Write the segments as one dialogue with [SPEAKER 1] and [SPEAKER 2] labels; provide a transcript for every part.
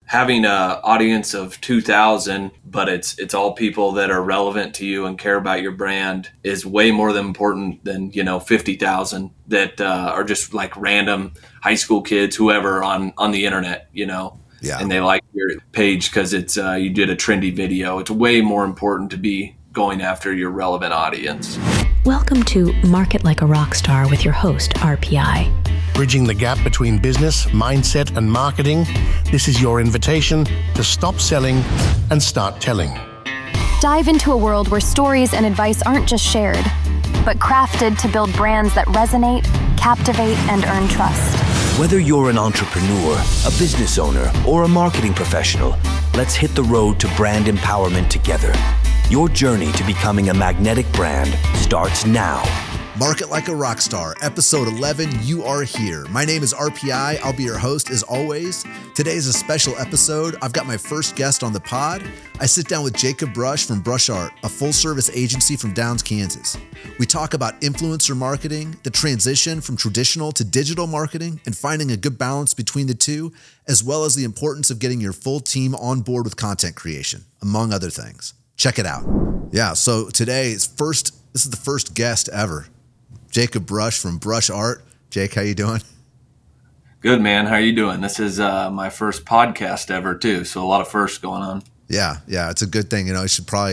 [SPEAKER 1] having a audience of 2,000, but it's all people that are relevant to you and care about your brand is way more than important than 50,000 that are just like random high school kids, whoever on the internet,
[SPEAKER 2] Yeah.
[SPEAKER 1] and they like your page because it's you did a trendy video. It's way more important to be going after your relevant audience.
[SPEAKER 3] Welcome to Market Like a Rockstar with your host, RPI.
[SPEAKER 4] Bridging the gap between business, mindset, and marketing, this is your invitation to stop selling and start telling.
[SPEAKER 5] Dive into a world where stories and advice aren't just shared, but crafted to build brands that resonate, captivate, and earn trust.
[SPEAKER 6] Whether you're an entrepreneur, a business owner, or a marketing professional, let's hit the road to brand empowerment together. Your journey to becoming a magnetic brand starts now.
[SPEAKER 2] Market Like a Rockstar, episode 11, you are here. My name is RPI. I'll be your host as always. Today is a special episode. I've got my first guest on the pod. I sit down with Jacob Brush from Brush Art, a full-service agency from Downs, Kansas. We talk about influencer marketing, the transition from traditional to digital marketing, and finding a good balance between the two, as well as the importance of getting your full team on board with content creation, among other things. Check it out. Yeah, so today this is the first guest ever. Jacob Brush from Brush Art. Jake, how you doing?
[SPEAKER 1] Good, man. How are you doing? This is my first podcast ever too, so a lot of firsts going on.
[SPEAKER 2] Yeah, it's a good thing. I should probably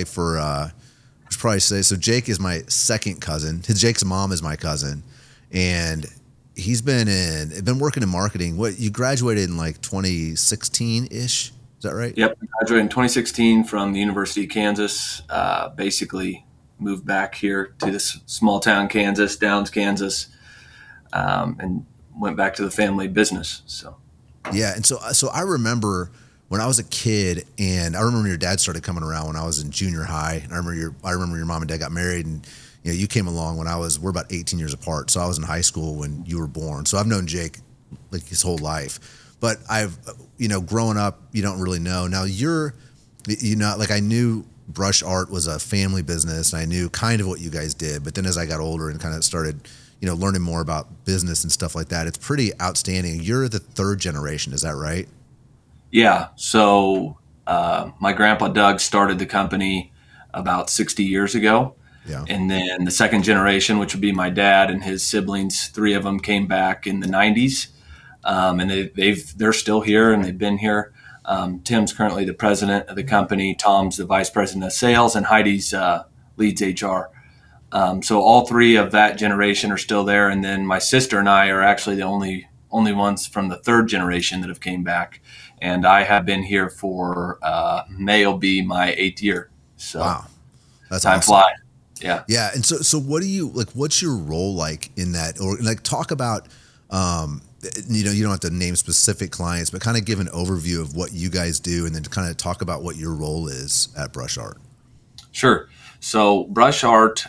[SPEAKER 2] say, so Jake is my second cousin. Jake's mom is my cousin, and he's been working in marketing. What, you graduated in like 2016-ish? Is that right?
[SPEAKER 1] Yep, I graduated in 2016 from the University of Kansas. Basically moved back here to this small town, Kansas, Downs, Kansas, and went back to the family business. So,
[SPEAKER 2] yeah. And so I remember when I was a kid, and I remember your dad started coming around when I was in junior high. And I remember your mom and dad got married, and you came along when we're about 18 years apart. So I was in high school when you were born. So I've known Jake like his whole life, but I've, growing up, you don't really know. Now I knew Brush Art was a family business, and I knew kind of what you guys did. But then as I got older and kind of started, learning more about business and stuff like that, it's pretty outstanding. You're the third generation, is that right?
[SPEAKER 1] Yeah. So my grandpa Doug started the company about 60 years ago.
[SPEAKER 2] Yeah.
[SPEAKER 1] And then the second generation, which would be my dad and his siblings, 3 of them came back in the 90s. And they're still here, and they've been here. Tim's currently the president of the company. Tom's the vice president of sales, and Heidi's leads HR. So all 3 of that generation are still there. And then my sister and I are actually the only ones from the third generation that have came back. And I have been here for May will be my 8th yeyear. So
[SPEAKER 2] wow, that's
[SPEAKER 1] time
[SPEAKER 2] awesome.
[SPEAKER 1] flies. Yeah.
[SPEAKER 2] Yeah. And so what do you like? What's your role like in that? Or like talk about. You don't have to name specific clients, but kind of give an overview of what you guys do, and then kind of talk about what your role is at Brush Art.
[SPEAKER 1] Sure. So Brush Art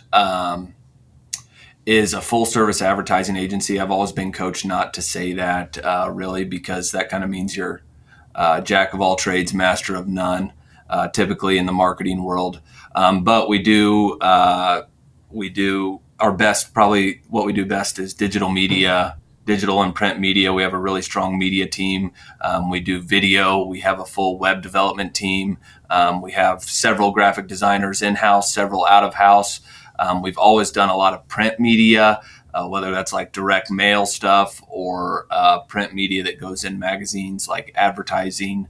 [SPEAKER 1] is a full-service advertising agency. I've always been coached not to say that really, because that kind of means you're jack of all trades, master of none, typically in the marketing world. But we do our best. Probably what we do best is digital media. Digital and print media. We have a really strong media team. We do video. We have a full web development team. We have several graphic designers in-house, several out-of-house. We've always done a lot of print media, whether that's like direct mail stuff or print media that goes in magazines like advertising.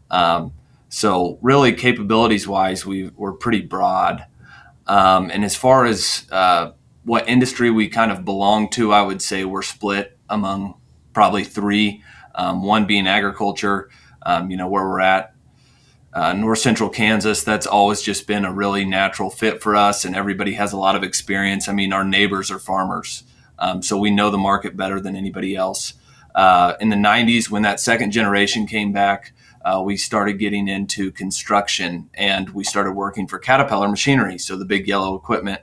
[SPEAKER 1] So really capabilities-wise, we're pretty broad. And as far as what industry we kind of belong to, I would say we're split among probably 3, one being agriculture, where we're at, north central Kansas. That's always just been a really natural fit for us, and everybody has a lot of experience. I mean, our neighbors are farmers, so we know the market better than anybody else. In the 90s, when that second generation came back, we started getting into construction, and we started working for Caterpillar Machinery, so the big yellow equipment.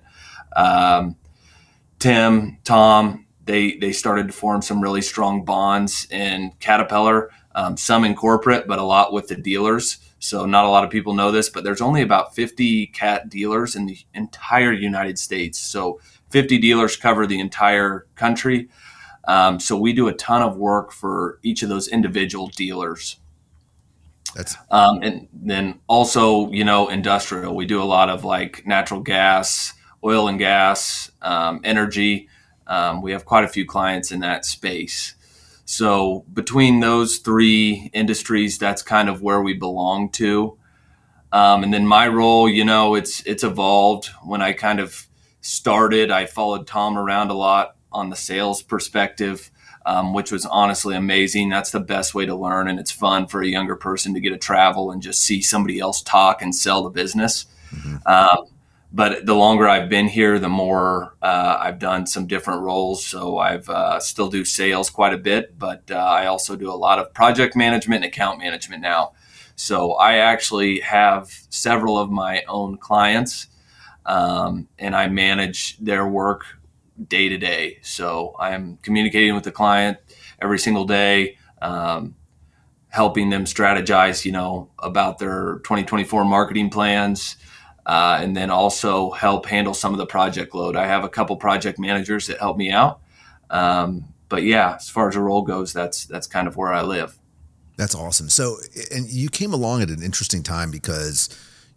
[SPEAKER 1] Tim, Tom, they started to form some really strong bonds in Caterpillar, some in corporate, but a lot with the dealers. So not a lot of people know this, but there's only about 50 CAT dealers in the entire United States. So 50 dealers cover the entire country. So we do a ton of work for each of those individual dealers. And then also, industrial. We do a lot of like natural gas, oil and gas, energy. We have quite a few clients in that space. So between those three industries, that's kind of where we belong to. And then my role, it's evolved. When I kind of started, I followed Tom around a lot on the sales perspective, which was honestly amazing. That's the best way to learn. And it's fun for a younger person to get to travel and just see somebody else talk and sell the business. But the longer I've been here, the more I've done some different roles. So I've still do sales quite a bit, but I also do a lot of project management and account management now. So I actually have several of my own clients, and I manage their work day to day. So I'm communicating with the client every single day, helping them strategize, about their 2024 marketing plans, and then also help handle some of the project load. I have a couple project managers that help me out. But yeah, as far as the role goes, that's kind of where I live.
[SPEAKER 2] That's awesome. So, and you came along at an interesting time because,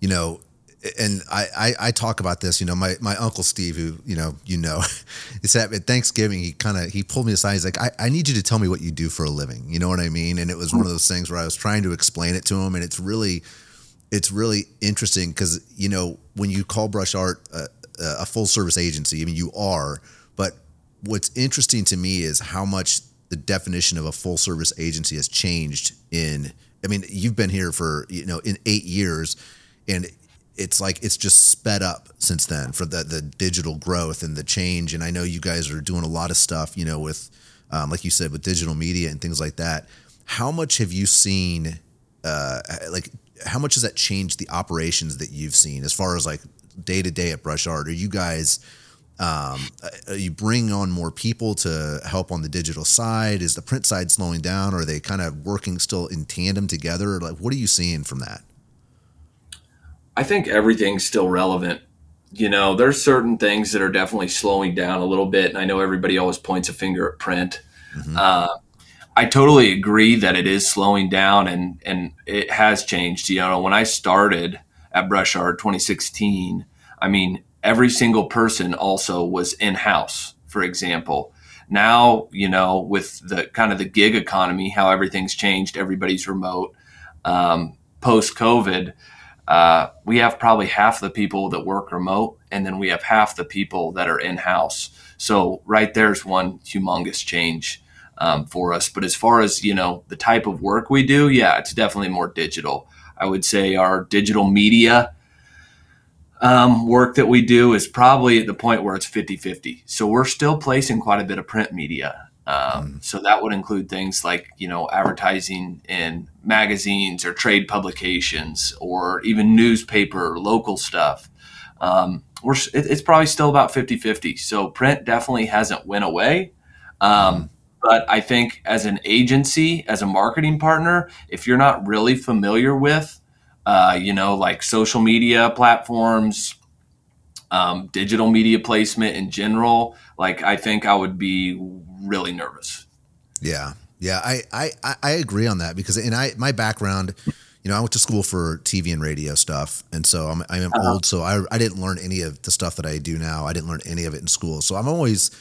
[SPEAKER 2] and I talk about this, my Uncle Steve, who, it's at Thanksgiving, he pulled me aside. He's like, I need you to tell me what you do for a living. You know what I mean? And it was one of those things where I was trying to explain it to him, and it's really interesting because, when you call Brush Art a full service agency, I mean, you are, but what's interesting to me is how much the definition of a full service agency has changed you've been here for, in 8 years, and it's like, it's just sped up since then for the digital growth and the change. And I know you guys are doing a lot of stuff, with, like you said, with digital media and things like that. How much have you seen, how much has that changed the operations that you've seen as far as like day to day at Brush Art? Are you guys, are you bringing on more people to help on the digital side? Is the print side slowing down? Or are they kind of working still in tandem together? Like, what are you seeing from that?
[SPEAKER 1] I think everything's still relevant. There's certain things that are definitely slowing down a little bit. And I know everybody always points a finger at print. I totally agree that it is slowing down and it has changed. When I started at Brush Art 2016, every single person also was in-house, for example. Now, with the kind of the gig economy, how everything's changed, everybody's remote. Post-COVID, we have probably half the people that work remote, and then we have half the people that are in-house. So right there's one humongous change for us. But as far as, the type of work we do, yeah, it's definitely more digital. I would say our digital media work that we do is probably at the point where it's 50-50. So we're still placing quite a bit of print media. So that would include things like, advertising in magazines or trade publications or even newspaper, local stuff. It's probably still about 50-50. So print definitely hasn't went away. But I think as an agency, as a marketing partner, if you're not really familiar with, like social media platforms, digital media placement in general, like I think I would be really nervous.
[SPEAKER 2] Yeah. I agree on that because my background, I went to school for TV and radio stuff. And so I'm old. So I didn't learn any of the stuff that I do now. I didn't learn any of it in school. So I'm always,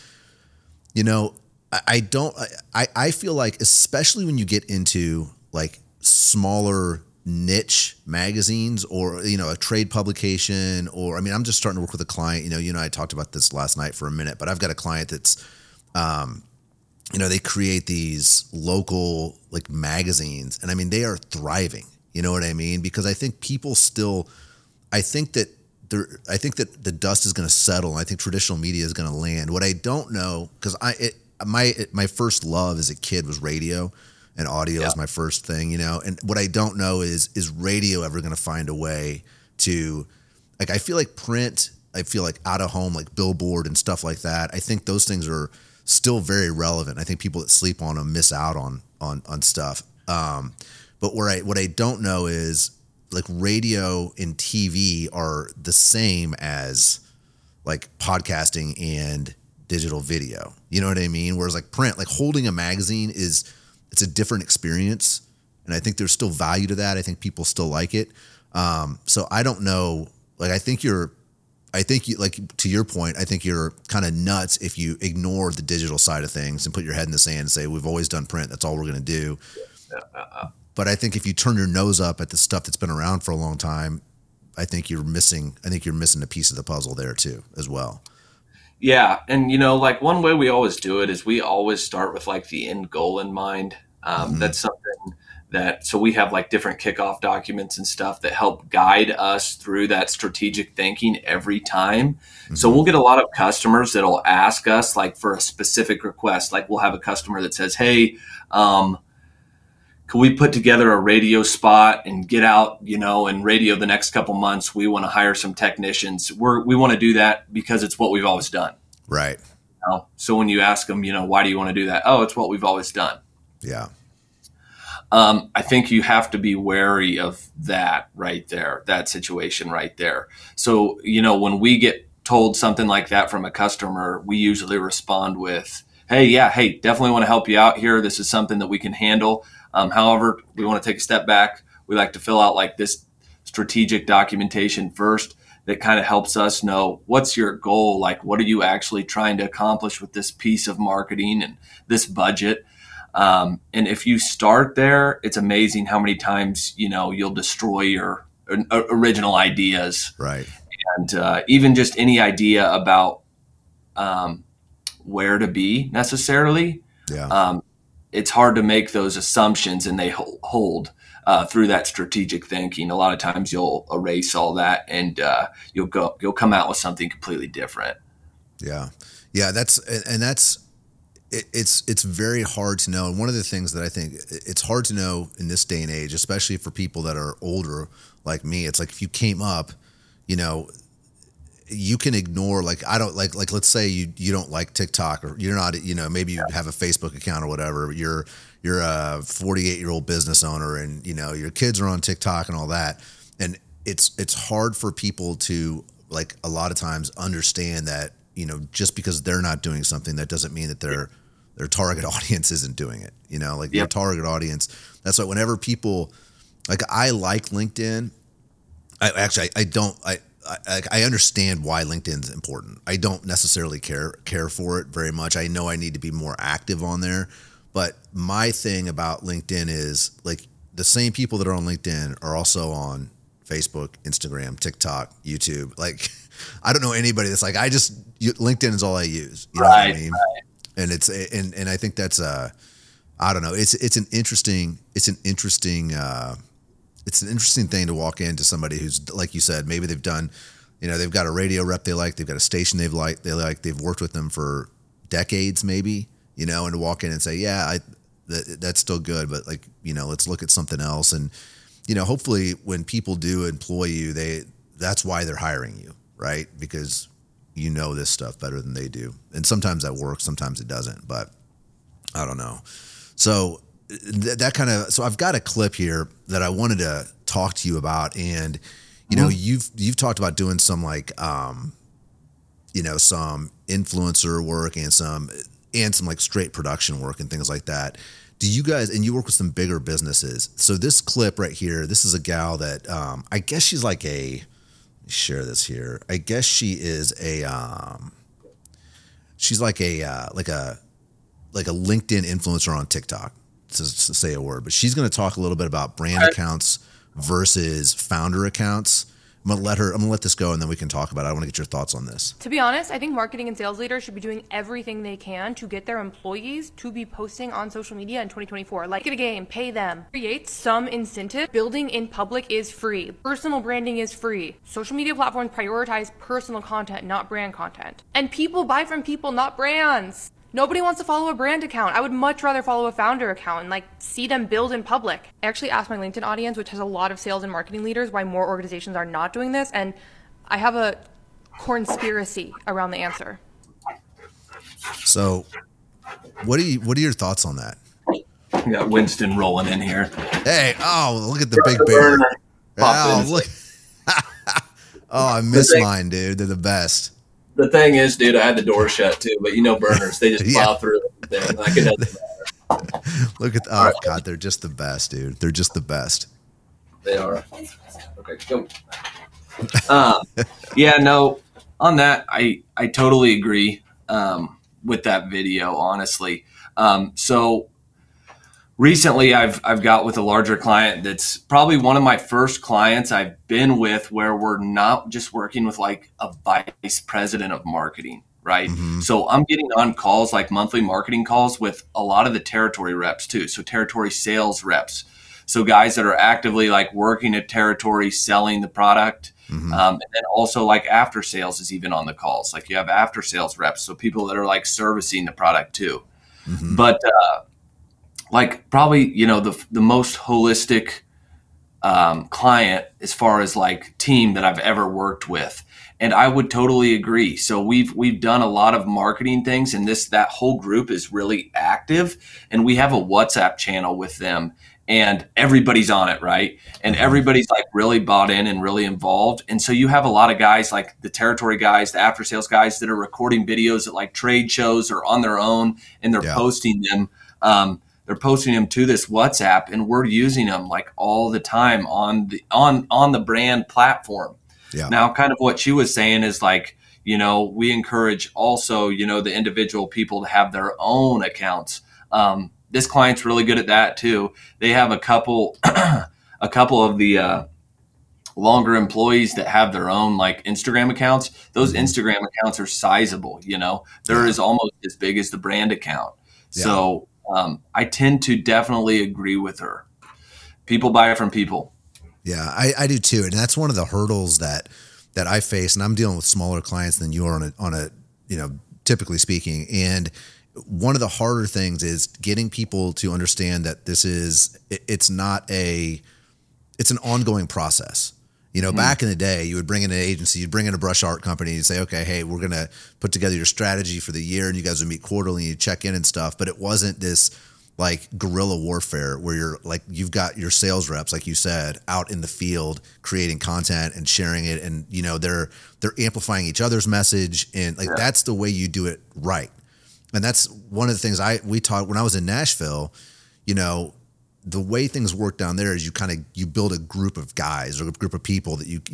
[SPEAKER 2] I feel like, especially when you get into like smaller niche magazines or, a trade publication, or, I'm just starting to work with a client, you and I talked about this last night for a minute, but I've got a client that's, they create these local like magazines, and they are thriving, you know what I mean? Because I think people still, I think that the dust is going to settle, and I think traditional media is going to land. What I don't know, because my first love as a kid was radio, and audio is my first thing, and what I don't know is radio ever going to find a way to, like, I feel like print, I feel like out of home, like billboard and stuff like that. I think those things are still very relevant. I think people that sleep on them miss out on stuff. But what I don't know is like radio and TV are the same as like podcasting and digital video. You know what I mean? Whereas like print, like holding a magazine it's a different experience. And I think there's still value to that. I think people still like it. So I don't know. Like, I think you, like, to your point, I think you're kind of nuts if you ignore the digital side of things and put your head in the sand and say, we've always done print. That's all we're going to do. But I think if you turn your nose up at the stuff that's been around for a long time, I think you're missing a piece of the puzzle there too, as well.
[SPEAKER 1] Yeah. And, like, one way we always do it is we always start with, like, the end goal in mind. That's something so we have, like, different kickoff documents and stuff that help guide us through that strategic thinking every time. Mm-hmm. So we'll get a lot of customers that'll ask us, like, for a specific request. Like, we'll have a customer that says, hey, can we put together a radio spot and get out, and radio the next couple months? We want to hire some technicians. We want to do that because it's what we've always done.
[SPEAKER 2] Right.
[SPEAKER 1] So when you ask them, why do you want to do that? Oh, it's what we've always done.
[SPEAKER 2] Yeah.
[SPEAKER 1] I think you have to be wary of that right there, that situation right there. So, when we get told something like that from a customer, we usually respond with, hey, definitely want to help you out here. This is something that we can handle. However, we want to take a step back. We like to fill out, like, this strategic documentation first that kind of helps us know what's your goal. Like, what are you actually trying to accomplish with this piece of marketing and this budget? And if you start there, it's amazing how many times, you'll destroy your original ideas.
[SPEAKER 2] Right.
[SPEAKER 1] And even just any idea about where to be necessarily.
[SPEAKER 2] Yeah.
[SPEAKER 1] It's hard to make those assumptions, and they hold through that strategic thinking. A lot of times you'll erase all that, and you'll come out with something completely different.
[SPEAKER 2] Yeah. Yeah. It's very hard to know. And one of the things that I think it's hard to know in this day and age, especially for people that are older like me, it's like if you came up, you can ignore, like, I don't like let's say you don't like TikTok, or you're not, maybe you have a Facebook account or whatever. You're a 48-year-old business owner, and your kids are on TikTok and all that. And it's hard for people to, like, a lot of times understand that, just because they're not doing something, that doesn't mean that their target audience isn't doing it. Your target audience. That's why whenever people, like, I like LinkedIn. I understand why LinkedIn's important. I don't necessarily care for it very much. I know I need to be more active on there, but my thing about LinkedIn is, like, the same people that are on LinkedIn are also on Facebook, Instagram, TikTok, YouTube. Like, I don't know anybody that's like, LinkedIn is all I use. You know what I mean? Right. And and I think that's I don't know. It's an interesting thing to walk into somebody who's, like you said, maybe they've done, they've got a radio rep they like, they've got a station they've worked with them for decades maybe, and to walk in and say, that's still good, but, like, let's look at something else. And, hopefully when people do employ you, that's why they're hiring you, right? Because this stuff better than they do. And sometimes that works, sometimes it doesn't, but I don't know. So so I've got a clip here that I wanted to talk to you about. And, you've talked about doing some, like, some influencer work and some like straight production work and things like that. Do you guys, and you work with some bigger businesses. So this clip right here, this is a gal that, I guess she's like share this here. I guess she is she's like a LinkedIn influencer on TikTok, to say a word, but she's going to talk a little bit about brand accounts versus founder accounts. I'm gonna let this go, and then we can talk about it. I want to get your thoughts on this.
[SPEAKER 7] To be honest, I think marketing and sales leaders should be doing everything they can to get their employees to be posting on social media in 2024. Like, get a game, pay them, create some incentive. Building in public is free. Personal branding is free. Social media platforms prioritize personal content, not brand content. And people buy from people, not brands. Nobody wants to follow a brand account. I would much rather follow a founder account and, like, see them build in public. I actually asked my LinkedIn audience, which has a lot of sales and marketing leaders, why more organizations are not doing this. And I have a conspiracy around the answer.
[SPEAKER 2] So what are your thoughts on that?
[SPEAKER 1] We got Winston rolling in here.
[SPEAKER 2] Hey, look at the big bear. Oh, look. I miss mine, dude. They're the best.
[SPEAKER 1] The thing is, dude, I had the door shut too, but burners, they just plow through everything. Like, it doesn't matter.
[SPEAKER 2] Look at, oh, God, they're just the best, dude. They're just the best.
[SPEAKER 1] They are. Okay, go. Yeah, no, on that, I totally agree with that video, honestly. So recently I've got with a larger client that's probably one of my first clients I've been with where we're not just working with like a vice president of marketing, right?
[SPEAKER 2] Mm-hmm.
[SPEAKER 1] So I'm getting on calls, like monthly marketing calls with a lot of the territory reps too. So territory sales reps. So guys that are actively like working a territory, selling the product.
[SPEAKER 2] Mm-hmm.
[SPEAKER 1] And then also like after sales is even on the calls. Like you have after sales reps. So people that are like servicing the product too.
[SPEAKER 2] Mm-hmm.
[SPEAKER 1] But like probably, you know, the most holistic client as far as like team that I've ever worked with. And I would totally agree. So we've done a lot of marketing things, and that whole group is really active, and we have a WhatsApp channel with them, and everybody's on it, right? And everybody's like really bought in and really involved. And so you have a lot of guys like the territory guys, the after sales guys that are recording videos at like trade shows or on their own, and they're posting them. They're posting them to this WhatsApp, and we're using them like all the time on the brand platform.
[SPEAKER 2] Yeah.
[SPEAKER 1] Now, kind of what she was saying is like, you know, we encourage also, you know, the individual people to have their own accounts. This client's really good at that too. They have a couple of the longer employees that have their own like Instagram accounts. Those Instagram accounts are sizable, you know, they're as almost as big as the brand account.
[SPEAKER 2] Yeah.
[SPEAKER 1] So I tend to definitely agree with her. People buy from people.
[SPEAKER 2] Yeah, I do too. And that's one of the hurdles that I face. And I'm dealing with smaller clients than you are on a, you know, typically speaking. And one of the harder things is getting people to understand that it's an ongoing process. You know, back in the day, you would bring in an agency, you'd bring in a brush art company, and say, okay, hey, we're going to put together your strategy for the year, and you guys would meet quarterly and you check in and stuff. But it wasn't this like guerrilla warfare where you're like, you've got your sales reps, like you said, out in the field creating content and sharing it. And, you know, they're amplifying each other's message. And like, that's the way you do it right. And that's one of the things we taught when I was in Nashville. You know, the way things work down there is you build a group of guys or a group of people that you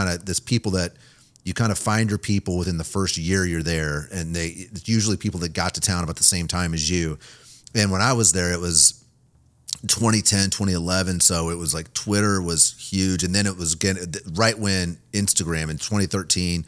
[SPEAKER 2] find your people within the first year you're there. And it's usually people that got to town about the same time as you. And when I was there, it was 2010, 2011. So it was like Twitter was huge. And then it was again, right when Instagram in 2012,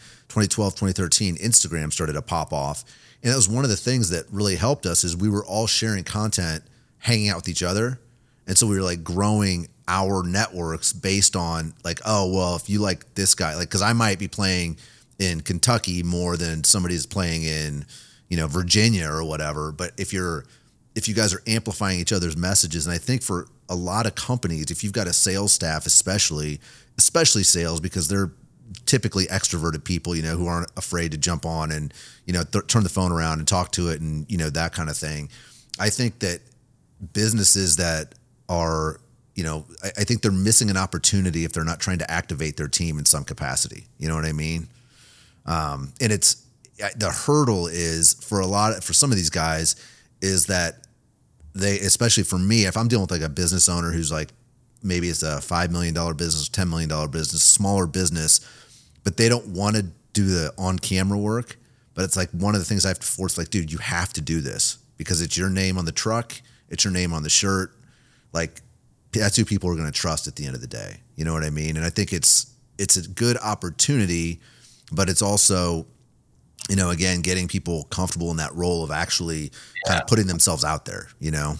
[SPEAKER 2] 2013, Instagram started to pop off. And that was one of the things that really helped us is we were all sharing content, hanging out with each other. And so we were like growing our networks based on like, oh, well, if you like this guy, like, cause I might be playing in Kentucky more than somebody's playing in, you know, Virginia or whatever. But if you guys are amplifying each other's messages, and I think for a lot of companies, if you've got a sales staff, especially sales, because they're typically extroverted people, you know, who aren't afraid to jump on and, you know, turn the phone around and talk to it and, you know, that kind of thing. I think that businesses that are, you know, I think they're missing an opportunity if they're not trying to activate their team in some capacity. You know what I mean? And the hurdle is for some of these guys is that especially for me, if I'm dealing with like a business owner who's like, maybe it's a $5 million business, $10 million business, smaller business, but they don't want to do the on-camera work. But it's like one of the things I have to force, like, dude, you have to do this because it's your name on the truck. It's your name on the shirt. Like, that's who people are going to trust at the end of the day. You know what I mean? And I think it's a good opportunity, but it's also, you know, again, getting people comfortable in that role of actually kind of putting themselves out there, you know?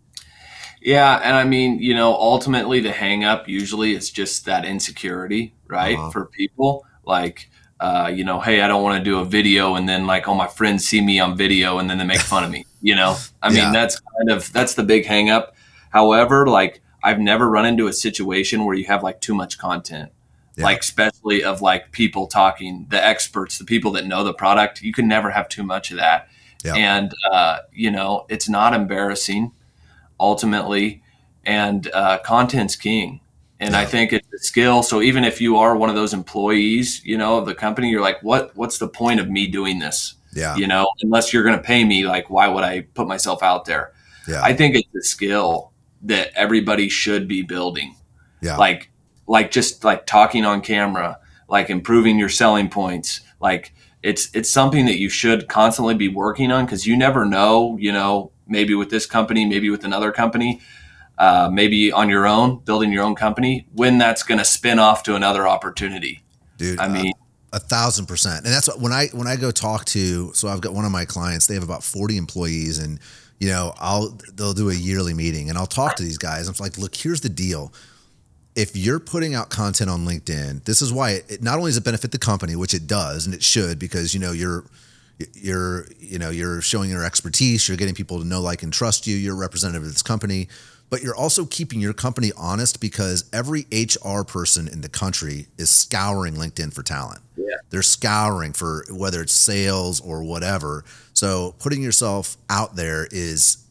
[SPEAKER 1] Yeah. And I mean, you know, ultimately the hang up usually is just that insecurity, right? For people like, you know, hey, I don't want to do a video. And then like all my friends see me on video and then they make fun of me, you know? I mean, that's the big hang up. However, like I've never run into a situation where you have like too much content. Like, especially of like people talking, the experts, the people that know the product, you can never have too much of that. And, you know, it's not embarrassing ultimately. And content's king. And I think it's a skill. So even if you are one of those employees, you know, of the company, you're like, what's the point of me doing this? You know, unless you're going to pay me, like, why would I put myself out there?
[SPEAKER 2] Yeah.
[SPEAKER 1] I think it's a skill that everybody should be building.
[SPEAKER 2] Yeah.
[SPEAKER 1] Like just like talking on camera, like improving your selling points. Like it's something that you should constantly be working on, because you never know, maybe with this company, maybe with another company, maybe on your own, building your own company, when that's going to spin off to another opportunity.
[SPEAKER 2] Dude,
[SPEAKER 1] I mean,
[SPEAKER 2] 1,000%. And that's what, when I go talk to, so I've got one of my clients, they have about 40 employees, and they'll do a yearly meeting, and I'll talk to these guys. I'm like, look, here's the deal. If you're putting out content on LinkedIn, this is why it not only does it benefit the company, which it does, and it should, because you're showing your expertise, you're getting people to know, like, and trust you, you're a representative of this company, but you're also keeping your company honest, because every HR person in the country is scouring LinkedIn for talent.
[SPEAKER 1] Yeah.
[SPEAKER 2] They're scouring for whether it's sales or whatever. So putting yourself out there it's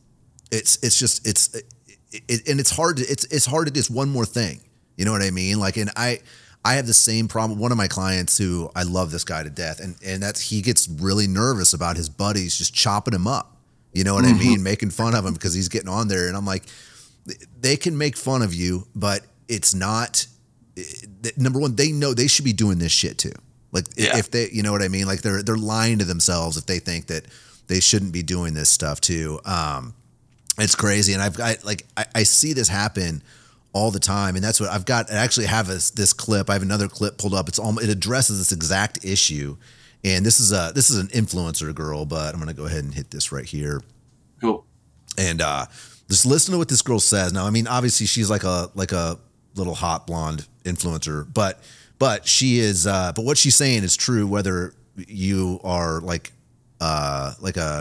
[SPEAKER 2] hard to just one more thing. You know what I mean? Like, and I have the same problem. One of my clients, who I love this guy to death, and he gets really nervous about his buddies just chopping him up. You know what I mean? Making fun of him because he's getting on there. And I'm like, they can make fun of you, but it's not, number one, they know they should be doing this shit too. Like, if they, you know what I mean? Like, they're lying to themselves if they think that they shouldn't be doing this stuff too. It's crazy. And I see this happen all the time. And that's what I've got. I actually have this clip. I have another clip pulled up. It addresses this exact issue. And this is an influencer girl, but I'm going to go ahead and hit this right here.
[SPEAKER 1] Cool.
[SPEAKER 2] And, just listen to what this girl says. Now, I mean, obviously she's like a little hot blonde influencer, but she is, but what she's saying is true, whether you are like a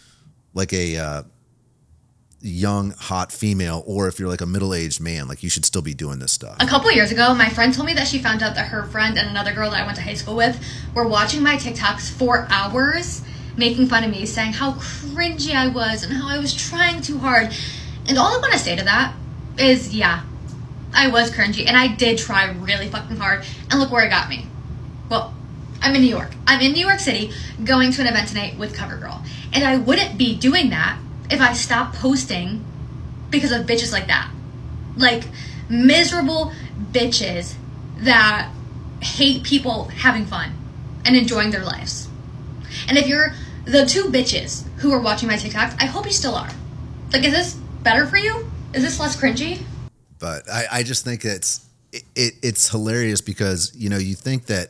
[SPEAKER 2] young, hot female, or if you're like a middle-aged man, like, you should still be doing this stuff.
[SPEAKER 8] A couple years ago, my friend told me that she found out that her friend and another girl that I went to high school with were watching my TikToks for hours, making fun of me, saying how cringy I was and how I was trying too hard. And all I want to say to that is, yeah, I was cringy, and I did try really fucking hard, and look where it got me. Well, I'm in New York. I'm in New York City going to an event tonight with CoverGirl, and I wouldn't be doing that if I stopped posting because of bitches like that. Like, miserable bitches that hate people having fun and enjoying their lives. And if you're the two bitches who are watching my TikToks, I hope you still are. Like, is this better for you? Is this less cringy?
[SPEAKER 2] But I just think it's hilarious, because, you think that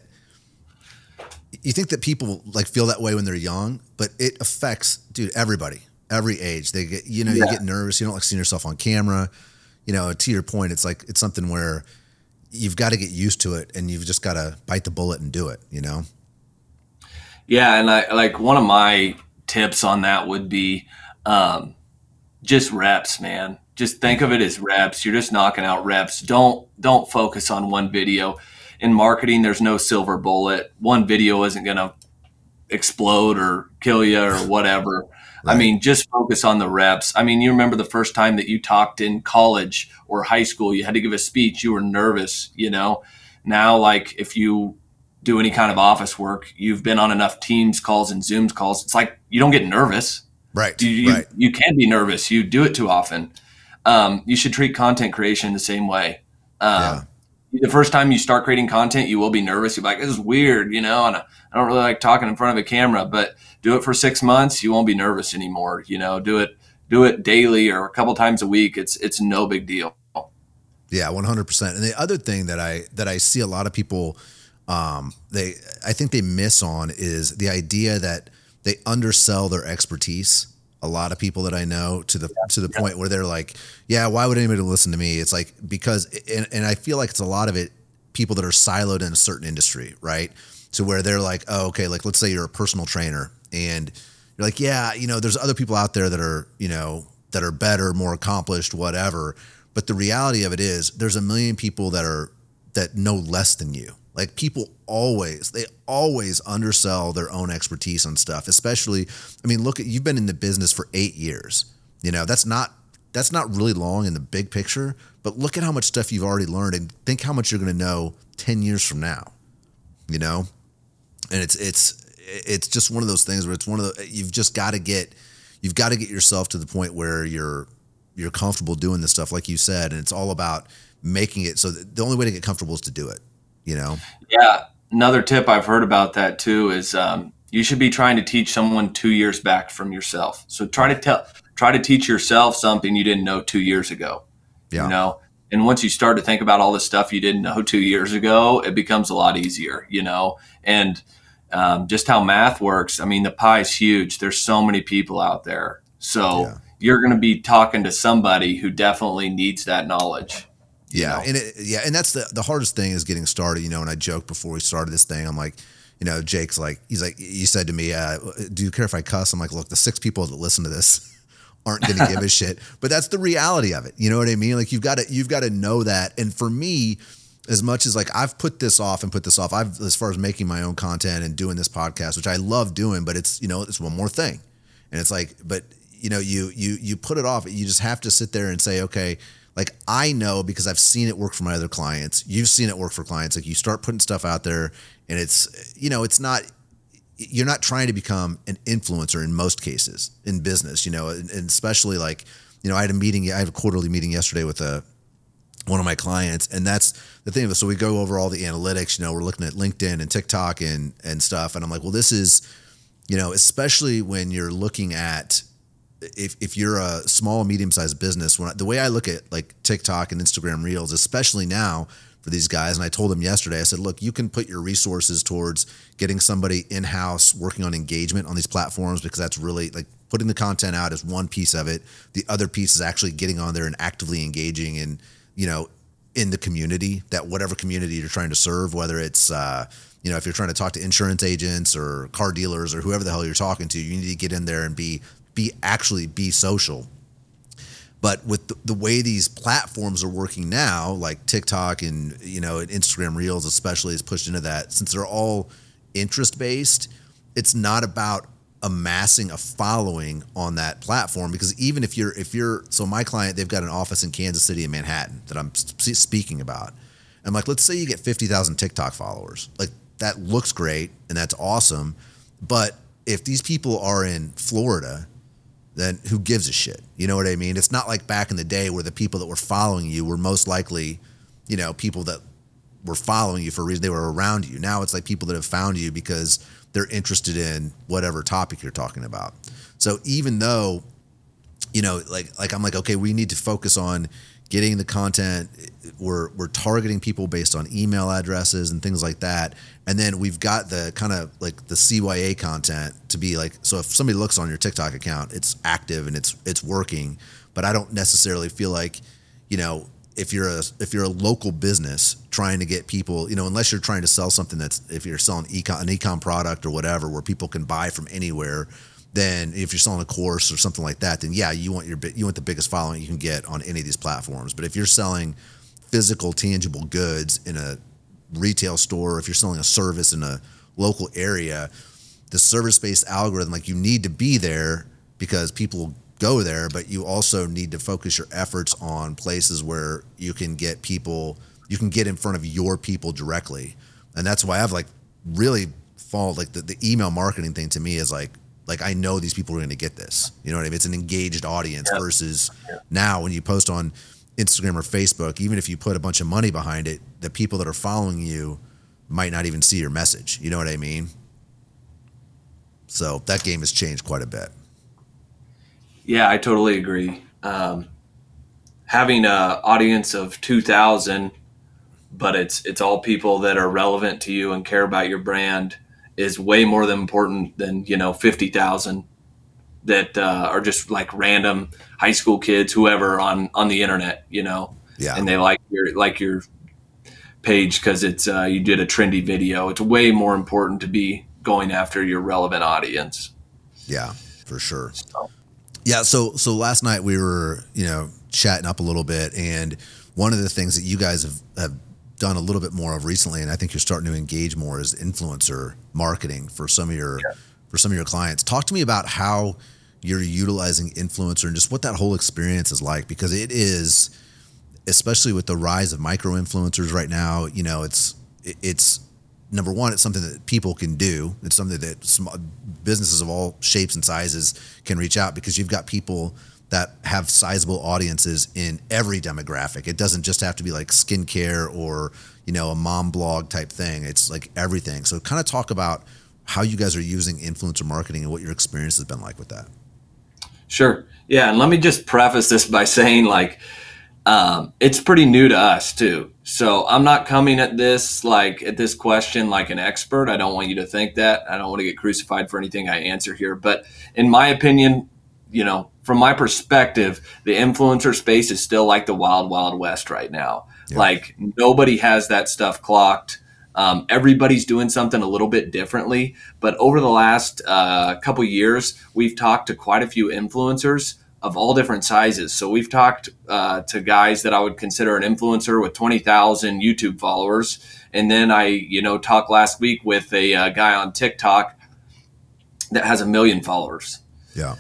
[SPEAKER 2] people like feel that way when they're young, but it affects, dude, everybody, every age. They get, you get nervous. You don't like seeing yourself on camera. To your point, it's like, it's something where you've got to get used to it, and you've just got to bite the bullet and do it,
[SPEAKER 1] Yeah. And I, like, one of my tips on that would be, just reps, man. Just think of it as reps. You're just knocking out reps. Don't focus on one video. In marketing, there's no silver bullet. One video isn't going to explode or kill you or whatever. Right. I mean, just focus on the reps. I mean, you remember the first time that you talked in college or high school, you had to give a speech, you were nervous, Now, like, if you do any kind of office work, you've been on enough Teams calls and Zooms calls. It's like, you don't get nervous.
[SPEAKER 2] Right.
[SPEAKER 1] You can be nervous. You do it too often. You should treat content creation the same way. The first time you start creating content, you will be nervous. You're like, this is weird, and I don't really like talking in front of a camera, but do it for 6 months. You won't be nervous anymore. Do it daily or a couple times a week. It's no big deal.
[SPEAKER 2] Yeah, 100%. And the other thing that I see a lot of people, I think they miss on is the idea that they undersell their expertise. A lot of people that I know to the point where they're like, yeah, why would anybody listen to me? It's like, because, and I feel like it's a lot of it, people that are siloed in a certain industry, right? So where they're like, oh, okay, like, let's say you're a personal trainer, and you're like, yeah, there's other people out there that are, that are better, more accomplished, whatever. But the reality of it is, there's a million people that know less than you. Like, people they always undersell their own expertise on stuff, especially, I mean, you've been in the business for 8 years. That's not really long in the big picture, but look at how much stuff you've already learned, and think how much you're going to know 10 years from now, And it's just one of those things where it's you've just got to get you've got to get yourself to the point where you're comfortable doing this stuff, like you said, and it's all about making it so that the only way to get comfortable is to do it, you know?
[SPEAKER 1] Yeah. Another tip I've heard about that too is you should be trying to teach someone 2 years back from yourself. So try to teach yourself something you didn't know 2 years ago.
[SPEAKER 2] Yeah.
[SPEAKER 1] You know, and once you start to think about all the stuff you didn't know 2 years ago, it becomes a lot easier, you know, and just how math works. I mean, the pie is huge. There's so many people out there. So you're going to be talking to somebody who definitely needs that knowledge.
[SPEAKER 2] Yeah. You know? And that's the hardest thing is getting started, you know, and I joked before we started this thing, I'm like, you know, Jake's like, he's like, you said to me, do you care if I cuss? I'm like, look, the 6 people that listen to this aren't going to give a shit, but that's the reality of it. You know what I mean? Like you've got to know that. And for me, as much as like I've put this off, I've, as far as making my own content and doing this podcast, which I love doing, but it's, you know, it's one more thing. And it's like, but you know, you put it off. You just have to sit there and say, okay, like I know because I've seen it work for my other clients. You've seen it work for clients. Like you start putting stuff out there and it's, you know, you're not trying to become an influencer in most cases in business, you know, and especially like, you know, I have a quarterly meeting yesterday with one of my clients, and that's the thing. So we go over all the analytics, you know, we're looking at LinkedIn and TikTok and stuff. And I'm like, well, this is, you know, especially when you're looking at, if you're a small, medium-sized business, the way I look at like TikTok and Instagram Reels, especially now for these guys, and I told them yesterday, I said, look, you can put your resources towards getting somebody in-house working on engagement on these platforms, because that's really like putting the content out is one piece of it. The other piece is actually getting on there and actively engaging in, you know, in the community, that whatever community you're trying to serve, whether it's, you know, if you're trying to talk to insurance agents or car dealers or whoever the hell you're talking to, you need to get in there and be social. But with the way these platforms are working now, like TikTok and, you know, and Instagram Reels especially is pushed into that, since they're all interest-based, it's not about amassing a following on that platform. Because even if you're, so my client, they've got an office in Kansas City and Manhattan that I'm speaking about. I'm like, let's say you get 50,000 TikTok followers. Like that looks great and that's awesome. But if these people are in Florida, then who gives a shit? You know what I mean? It's not like back in the day where the people that were following you were most likely, you know, people that were following you for a reason. They were around you. Now it's like people that have found you because they're interested in whatever topic you're talking about. So even though, you know, like I'm like, okay, we need to focus on getting the content. We're targeting people based on email addresses and things like that. And then we've got the kind of like the CYA content to be like, so if somebody looks on your TikTok account, it's active and it's working. But I don't necessarily feel like, you know, if you're a local business trying to get people, you know, unless you're trying to sell something if you're selling an e-com product or whatever, where people can buy from anywhere, then if you're selling a course or something like that, then yeah, you want the biggest following you can get on any of these platforms. But if you're selling physical, tangible goods in a retail store, if you're selling a service in a local area, the service-based algorithm, like you need to be there because people go there, but you also need to focus your efforts on places where you can get people, you can get in front of your people directly. And that's why I've like really like the email marketing thing to me is like I know these people are going to get this. You know what I mean? It's an engaged audience versus now when you post on Instagram or Facebook, even if you put a bunch of money behind it, the people that are following you might not even see your message. You know what I mean? So that game has changed quite a bit.
[SPEAKER 1] Yeah, I totally agree. Having an audience of 2,000, but it's all people that are relevant to you and care about your brand is way more than important than, you know, 50,000 that are just like random high school kids, whoever on the internet, you know. Yeah. And they like your page because it's you did a trendy video. It's way more important to be going after your relevant audience.
[SPEAKER 2] Yeah, for sure. Yeah, so last night we were, you know, chatting up a little bit, and one of the things that you guys have done a little bit more of recently, and I think you're starting to engage more, is influencer marketing for some of your clients. Talk to me about how you're utilizing influencer and just what that whole experience is like, because it is, especially with the rise of micro influencers right now, you know, it's number one, it's something that people can do. It's something that businesses of all shapes and sizes can reach out, because you've got people that have sizable audiences in every demographic. It doesn't just have to be like skincare or, a mom blog type thing. It's like everything. So kind of talk about how you guys are using influencer marketing and what your experience has been like with that.
[SPEAKER 1] Sure. Yeah. And let me just preface this by saying it's pretty new to us too. So I'm not coming at this question like an expert. I don't want you to think that. I don't want to get crucified for anything I answer here. But in my opinion, from my perspective, the influencer space is still like the wild, wild west right now. Yeah. Like nobody has that stuff clocked. Everybody's doing something a little bit differently. But over the last couple years, we've talked to quite a few influencers of all different sizes. So we've talked to guys that I would consider an influencer with 20,000 YouTube followers. And then I, talked last week with a guy on TikTok that has 1 million followers.
[SPEAKER 2] Yeah.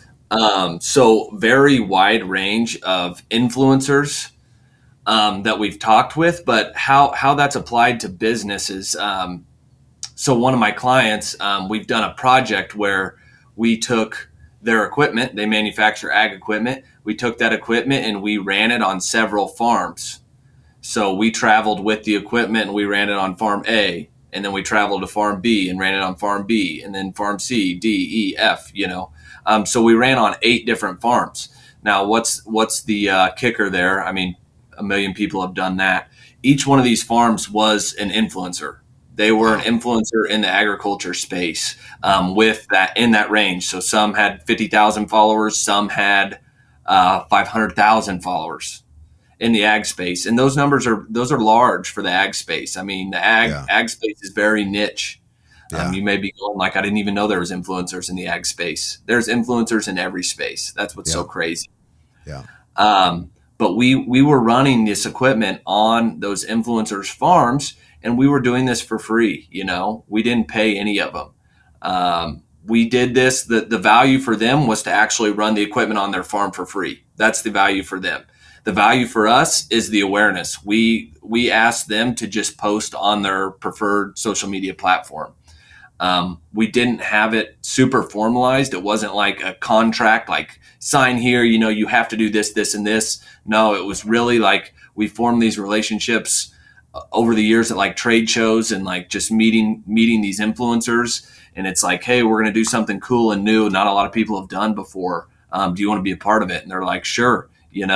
[SPEAKER 1] So very wide range of influencers that we've talked with, but how that's applied to businesses. So one of my clients, we've done a project where we took their equipment. They manufacture ag equipment. We took that equipment and we ran it on several farms. So we traveled with the equipment and we ran it on farm A, and then we traveled to farm B and ran it on farm B, and then farm C, D, E, F, So we ran on 8 different farms. Now, what's the kicker there? I mean, 1 million people have done that. Each one of these farms was an influencer. They were an influencer in the agriculture space with that in that range. So some had 50,000 followers, some had 500,000 followers in the ag space. And those numbers are large for the ag space. I mean, the ag space is very niche. Yeah. You may be going like, I didn't even know there was influencers in the ag space. There's influencers in every space. That's what's so crazy.
[SPEAKER 2] Yeah.
[SPEAKER 1] But we were running this equipment on those influencers' farms, and we were doing this for free. We didn't pay any of them. We did this. The value for them was to actually run the equipment on their farm for free. That's the value for them. The value for us is the awareness. We asked them to just post on their preferred social media platform. We didn't have it super formalized. It wasn't like a contract, like sign here, you have to do this, this, and this. No, it was really like we formed these relationships over the years at like trade shows and like just meeting these influencers. And it's like, hey, we're going to do something cool and new. Not a lot of people have done before. Do you want to be a part of it? And they're like, sure.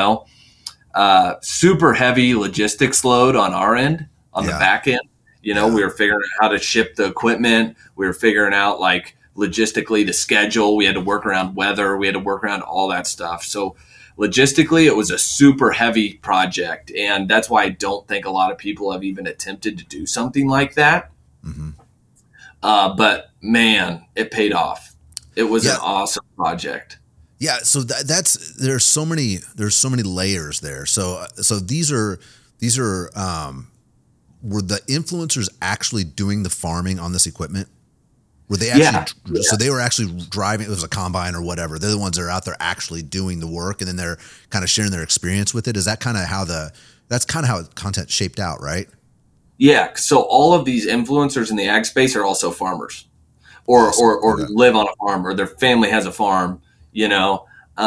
[SPEAKER 1] Super heavy logistics load on our end, on the back end. We were figuring out how to ship the equipment. We were figuring out like logistically the schedule. We had to work around weather. We had to work around all that stuff. So logistically, it was a super heavy project. And that's why I don't think a lot of people have even attempted to do something like that. Mm-hmm. But man, it paid off. It was an awesome project.
[SPEAKER 2] Yeah. So there's so many layers there. So these are were the influencers actually doing the farming on this equipment? Were they actually, so they were actually driving, it was a combine or whatever. They're the ones that are out there actually doing the work, and then they're kind of sharing their experience with it. Is that kind of how that's kind of how content shaped out, right?
[SPEAKER 1] Yeah. So all of these influencers in the ag space are also farmers or live on a farm, or their family has a farm, In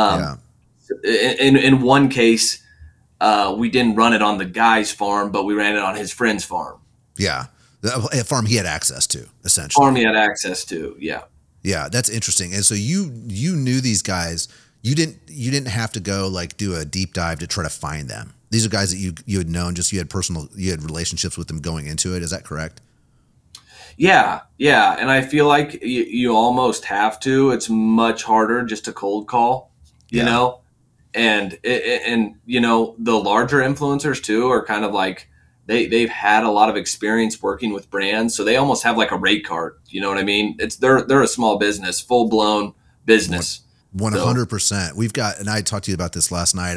[SPEAKER 1] one case, we didn't run it on the guy's farm, but we ran it on his friend's farm.
[SPEAKER 2] Yeah. A farm he had access to, essentially.
[SPEAKER 1] Farm he had access to, yeah.
[SPEAKER 2] Yeah, that's interesting. And so you knew these guys. You didn't have to go like do a deep dive to try to find them. These are guys that you had known, just you had relationships with them going into it. Is that correct?
[SPEAKER 1] Yeah. And I feel like you almost have to. It's much harder just to cold call, you know? And the larger influencers too are kind of like, they've had a lot of experience working with brands. So they almost have like a rate card. You know what I mean? They're a small business, full blown business.
[SPEAKER 2] 100%. We've got, and I talked to you about this last night.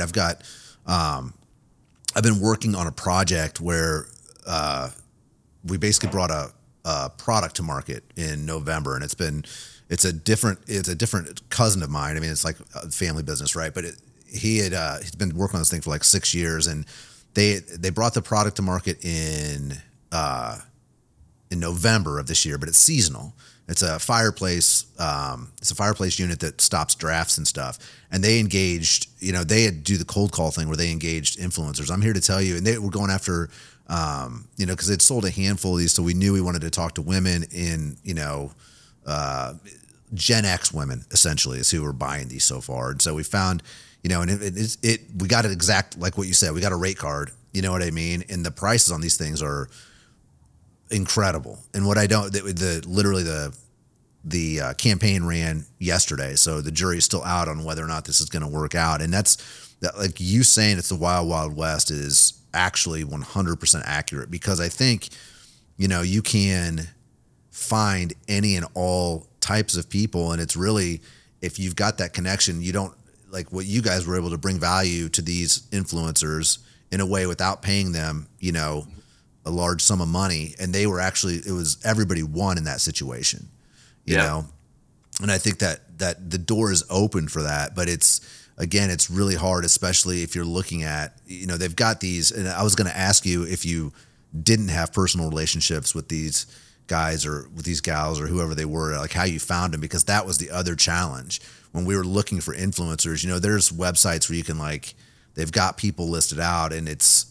[SPEAKER 2] I've been working on a project where, we basically brought a product to market in November, and it's a different cousin of mine. I mean, it's like a family business, right? But he's been working on this thing for like 6 years, and they brought the product to market in in November of this year, but it's seasonal. It's a fireplace. It's a fireplace unit that stops drafts and stuff. And they engaged, they had do the cold call thing where they engaged influencers. I'm here to tell you, and they were going after, because they'd sold a handful of these, so we knew we wanted to talk to women in, Gen X women essentially is who were buying these so far. And so we found, and we got it exact like what you said. We got a rate card. You know what I mean? And the prices on these things are incredible. And what I don't, the campaign ran yesterday, so the jury is still out on whether or not this is going to work out. And that's like you saying it's the wild, wild west is actually 100% accurate, because I think, you can find any and all types of people. And it's really, if you've got that connection, you don't like what you guys were able to bring value to these influencers in a way without paying them, a large sum of money. And they were actually, it was everybody won in that situation, you know? And I think that the door is open for that, but it's really hard, especially if you're looking at, they've got these, and I was going to ask you if you didn't have personal relationships with these guys or with these gals or whoever they were, like how you found them, because that was the other challenge when we were looking for influencers. There's websites where you can they've got people listed out, and it's,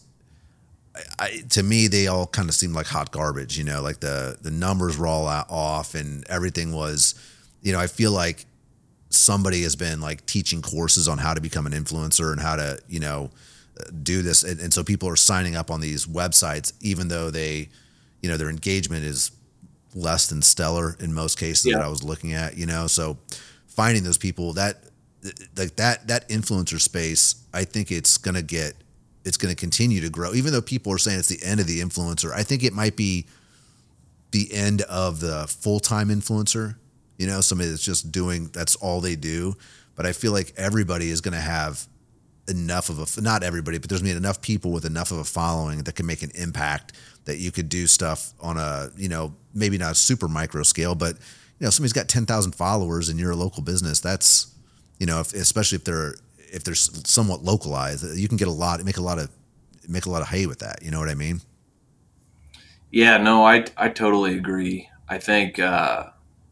[SPEAKER 2] to me, they all kind of seemed like hot garbage, like the numbers were all off and everything was, I feel like somebody has been teaching courses on how to become an influencer and how to, do this. And so people are signing up on these websites, even though they, their engagement is less than stellar in most cases that I was looking at, so finding those people that influencer space, I think it's going to continue to grow, even though people are saying it's the end of the influencer. I think it might be the end of the full-time influencer, somebody that's just that's all they do. But I feel like everybody is going to have enough of not everybody, but there's going to be enough people with enough of a following that can make an impact that you could do stuff on a, maybe not a super micro scale, but, somebody's got 10,000 followers and you're a local business. That's, especially if they're somewhat localized, you can get make a lot of hay with that. You know what I mean?
[SPEAKER 1] Yeah, no, I totally agree. I think, I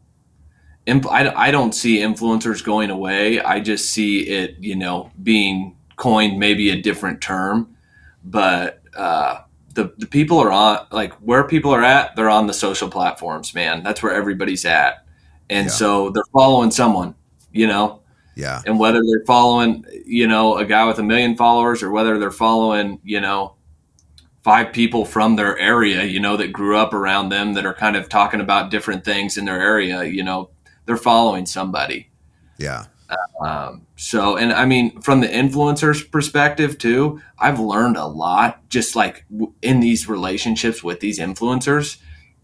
[SPEAKER 1] don't see influencers going away. I just see it, being coined maybe a different term, but, the people are on, where people are at, they're on the social platforms, man. That's where everybody's at. And so they're following someone,
[SPEAKER 2] Yeah.
[SPEAKER 1] And whether they're following, a guy with 1 million followers, or whether they're following, 5 people from their area, that grew up around them that are kind of talking about different things in their area, they're following somebody.
[SPEAKER 2] Yeah.
[SPEAKER 1] So, and I mean, from the influencer's perspective too, I've learned a lot just in these relationships with these influencers.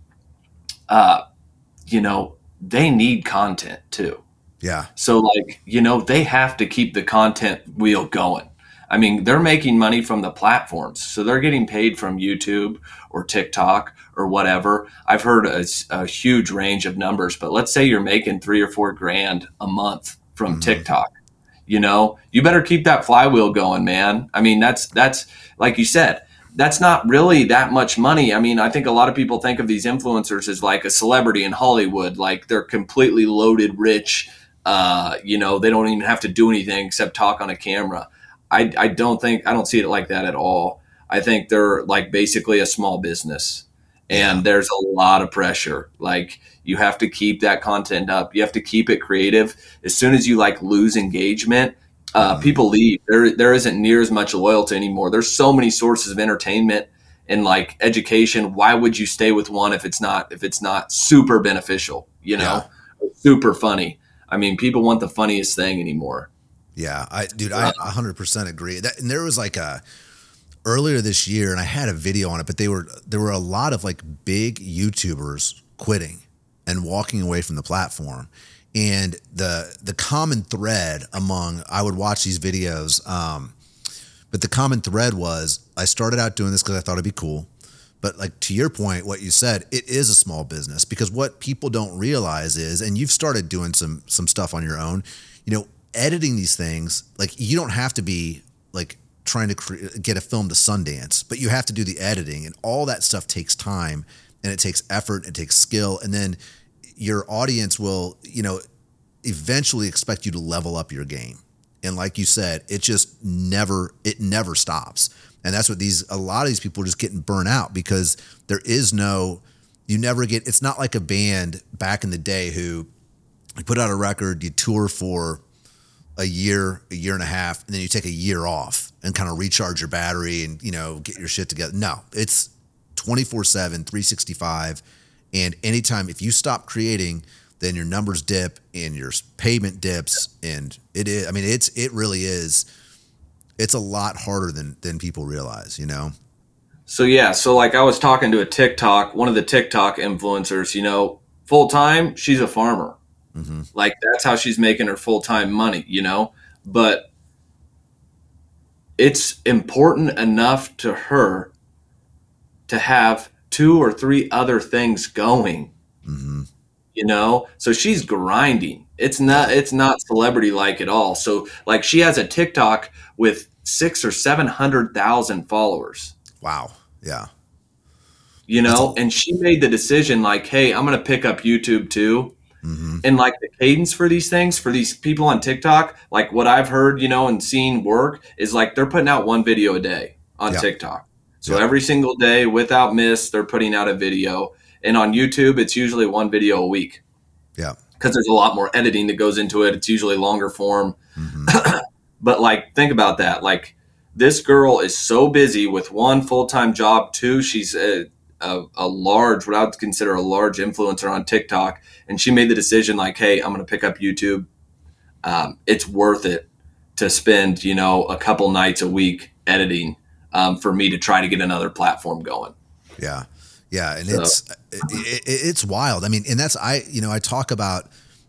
[SPEAKER 1] They need content too.
[SPEAKER 2] Yeah.
[SPEAKER 1] So they have to keep the content wheel going. I mean, they're making money from the platforms, so they're getting paid from YouTube or TikTok or whatever. I've heard a huge range of numbers, but let's say you're making $3 or $4 grand a month from TikTok. You better keep that flywheel going, man. I mean, that's like you said, that's not really that much money. I mean, I think a lot of people think of these influencers as like a celebrity in Hollywood, like they're completely loaded rich. They don't even have to do anything except talk on a camera. I don't see it like that at all. I think they're basically a small business, and there's a lot of pressure. You have to keep that content up. You have to keep it creative. As soon as you lose engagement, people leave. There isn't near as much loyalty anymore. There's so many sources of entertainment and education. Why would you stay with one if it's not super beneficial, super funny? I mean, people want the funniest thing anymore.
[SPEAKER 2] Yeah, I 100% agree. And there was earlier this year, and I had a video on it, but there were a lot of big YouTubers quitting and walking away from the platform. And the common thread I would watch these videos, but the common thread was, I started out doing this because I thought it'd be cool. But to your point, what you said, it is a small business, because what people don't realize is, and you've started doing some stuff on your own, editing these things, you don't have to be trying to get a film to Sundance, but you have to do the editing, and all that stuff takes time and it takes effort, it takes skill, and then your audience will, eventually expect you to level up your game. And like you said, it never stops. And that's what a lot of these people are just getting burnt out, because it's not like a band back in the day who you put out a record, you tour for a year and a half, and then you take a year off and kind of recharge your battery and, get your shit together. No, it's 24/7, 365. And anytime, if you stop creating, then your numbers dip and your payment dips. And it really is. It's a lot harder than people realize,
[SPEAKER 1] So like I was talking to one of the TikTok influencers, full time, she's a farmer. Mm-hmm. Like that's how she's making her full-time money, but it's important enough to her to have 2 or 3 other things going, mm-hmm. So she's grinding. It's not celebrity like at all. So like she has a TikTok with 600,000 or 700,000 followers.
[SPEAKER 2] Wow. Yeah.
[SPEAKER 1] And she made the decision like, hey, I'm going to pick up YouTube too. Mm-hmm. And like the cadence for these things, for these people on TikTok, like what I've heard, and seen work is like they're putting out 1 video a day on TikTok. So every single day without miss, they're putting out a video. And on YouTube, it's usually 1 video a week.
[SPEAKER 2] Yeah.
[SPEAKER 1] Because there's a lot more editing that goes into it. It's usually longer form. Mm-hmm. But like, think about that. Like this girl is so busy with 1 full-time job. 2, she's a large, what I would consider a large influencer on TikTok. And she made the decision like, hey, I'm going to pick up YouTube. It's worth it to spend, a couple nights a week editing for me to try to get another platform going.
[SPEAKER 2] Yeah. Yeah. And it's wild. I mean, and that's, I talk about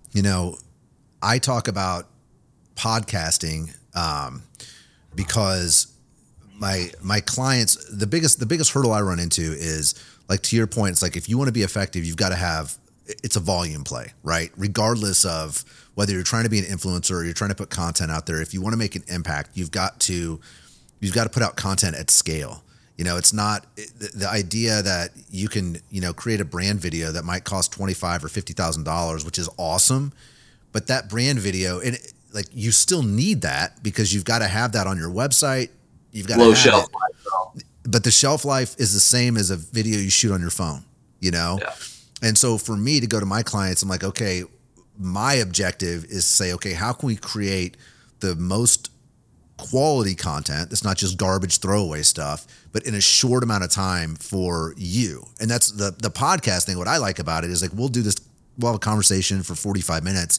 [SPEAKER 2] podcasting because my clients, the biggest hurdle I run into is like, to your point, it's like, if you want to be effective, you've got to have, it's a volume play, right? Regardless of whether you're trying to be an influencer or you're trying to put content out there, if you want to make an impact, you've got to put out content at scale. It's not the idea that you can, create a brand video that might cost $25,000 or $50,000, which is awesome. But that brand video, and like, you still need that because you've got to have that on your website. You've got
[SPEAKER 1] low shelf life,
[SPEAKER 2] but the shelf life is the same as a video you shoot on your phone, Yeah. And so for me to go to my clients, I'm like, okay, my objective is to say, okay, how can we create the most quality content that's not just garbage throwaway stuff, but in a short amount of time for you? And that's the podcast thing. What I like about it is like, we'll have a conversation for 45 minutes.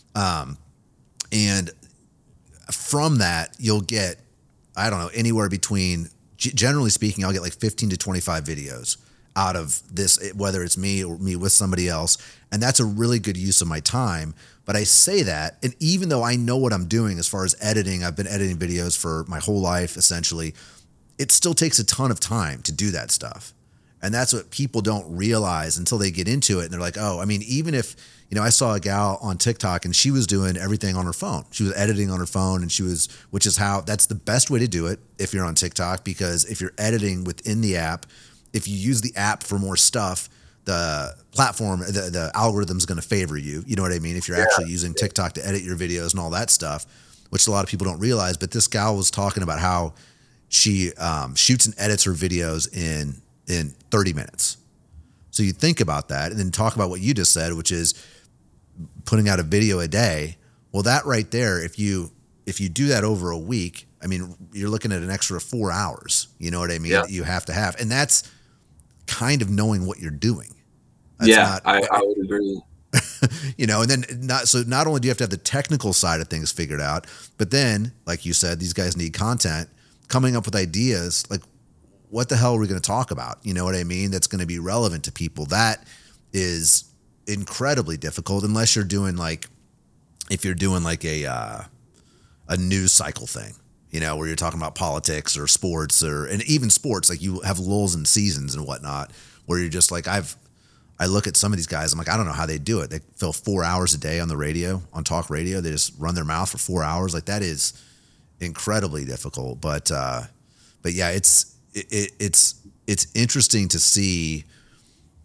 [SPEAKER 2] And from that, you'll get, I don't know, anywhere between, generally speaking, I'll get like 15 to 25 videos out of this, whether it's me or me with somebody else. And that's a really good use of my time. But I say that, and even though I know what I'm doing as far as editing, I've been editing videos for my whole life, essentially, it still takes a ton of time to do that stuff. And that's what people don't realize until they get into it. And they're like, oh, I mean, even if, I saw a gal on TikTok and she was doing everything on her phone. She was editing on her phone, and that's the best way to do it if you're on TikTok, because if you're editing within the app, if you use the app for more stuff, the platform, the algorithm's going to favor you. You know what I mean? If you're actually using TikTok to edit your videos and all that stuff, which a lot of people don't realize. But this gal was talking about how she shoots and edits her videos in 30 minutes. So you think about that and then talk about what you just said, which is putting out a video a day. Well, that right there, if you do that over a week, I mean, you're looking at an extra 4 hours. You know what I mean? Yeah. You have to have, and that's kind of knowing what you're doing. That's
[SPEAKER 1] I would agree.
[SPEAKER 2] And then not only do you have to have the technical side of things figured out, but then, like you said, these guys need content, coming up with ideas, like, what the hell are we going to talk about? You know what I mean? That's going to be relevant to people. That is incredibly difficult unless you're doing if you're doing like a news cycle thing, where you're talking about politics or sports and even sports, like you have lulls in seasons and whatnot, where you're just like, I look at some of these guys, I'm like, I don't know how they do it. They fill 4 hours a day on the radio, on talk radio. They just run their mouth for 4 hours. Like, that is incredibly difficult. But yeah, it's interesting to see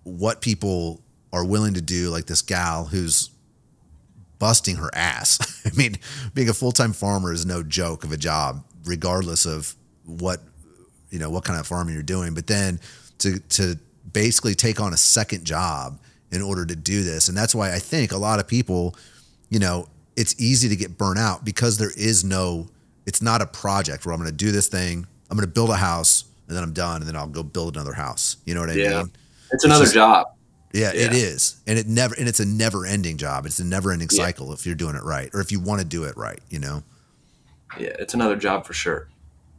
[SPEAKER 2] what people are willing to do, like this gal who's busting her ass. I mean, being a full-time farmer is no joke of a job, regardless of what kind of farming you're doing. But then to basically take on a second job in order to do this. And that's why I think a lot of people, it's easy to get burnt out because it's not a project where I'm going to do this thing, I'm going to build a house, and then I'm done, and then I'll go build another house. You know what I mean?
[SPEAKER 1] It's another job.
[SPEAKER 2] Yeah, it is. And it's a never ending job. It's a never ending cycle if you're doing it right, or if you want to do it right, Yeah,
[SPEAKER 1] it's another job for sure.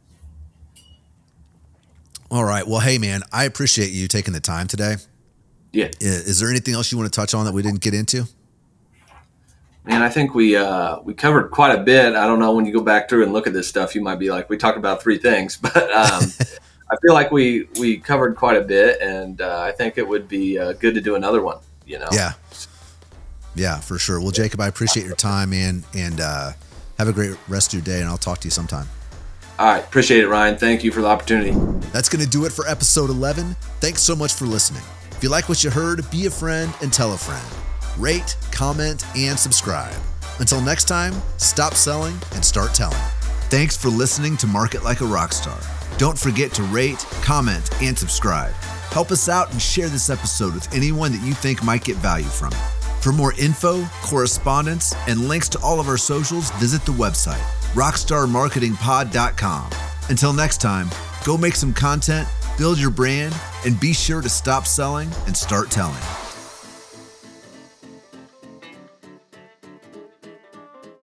[SPEAKER 2] All right. Well, hey man, I appreciate you taking the time today.
[SPEAKER 1] Yeah.
[SPEAKER 2] Is there anything else you want to touch on that we didn't get into?
[SPEAKER 1] Man, I think we covered quite a bit. I don't know, when you go back through and look at this stuff, you might be like, we talked about 3 things, but I feel like we covered quite a bit, and I think it would be good to do another one,
[SPEAKER 2] Yeah, for sure. Well, Jacob, I appreciate your time, man, and have a great rest of your day, and I'll talk to you sometime.
[SPEAKER 1] All right. Appreciate it, Ryan. Thank you for the opportunity.
[SPEAKER 2] That's going to do it for episode 11. Thanks so much for listening. If you like what you heard, be a friend and tell a friend. Rate, comment, and subscribe. Until next time, stop selling and start telling. Thanks for listening to Market Like a Rockstar. Don't forget to rate, comment, and subscribe. Help us out and share this episode with anyone that you think might get value from it. For more info, correspondence, and links to all of our socials, visit the website, rockstarmarketingpod.com. Until next time, go make some content, build your brand, and be sure to stop selling and start telling.